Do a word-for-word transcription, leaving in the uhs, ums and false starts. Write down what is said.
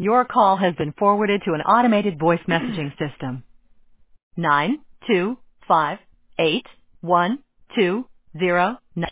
Your call has been forwarded to an automated voice messaging system. Nine two five eight one two zero nine